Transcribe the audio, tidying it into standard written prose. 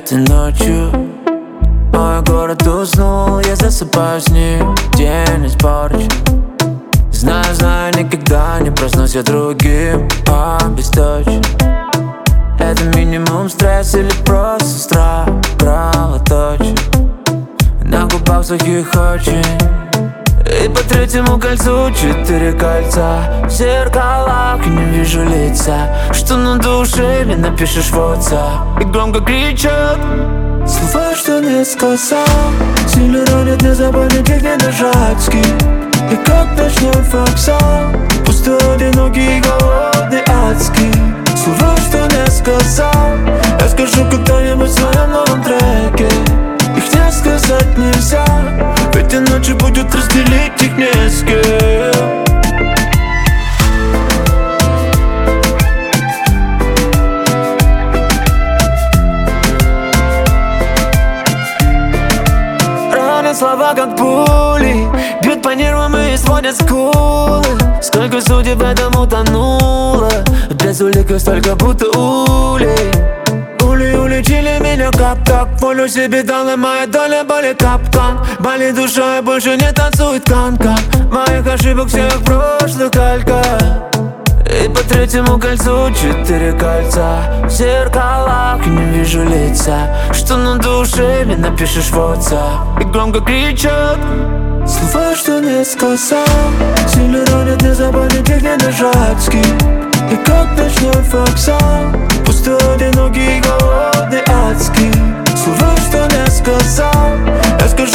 Этой ночью мой город уснул, я засыпаю с ним, день испорчен. Знаю, никогда не проснусь я другим, обесточен. Это минимум стресс или просто страх кровоточит. На губах сухих очень. И по третьему кольцу 4 кольца. В зеркалах я не вижу лица. Что на душе мне напишешь в WhatsApp. И громко кричат слова, что не сказал. Сильно ранят, не запомнить их, не нажать скип. И как ночной вокзал, пустой, одинокий, голодный, адский. Слова, что не сказал, я скажу когда-нибудь в своем новом треке. Их не сказать нельзя, ведь иначе будет разделить их не с кем. Ранят слова как пули, бьют по нервам и сводят скулы. Сколько судеб в этом утонуло, без улик столько будто улей. Уличили меня как волю себе дала моя доля боли капкан. Болит душа и больше не танцует канка. Моих ошибок всех прошлых калька. И по третьему кольцу 4 кольца. В зеркалах я не вижу лица. Что на душе мне напишешь в WhatsApp. И громко кричат слова, что не сказал. Сильно ранят, не запомнить их, не нажать скип. И как ночной вокзал, пустой, одинокий, голодный, адский. Слова, что не сказал, я скажу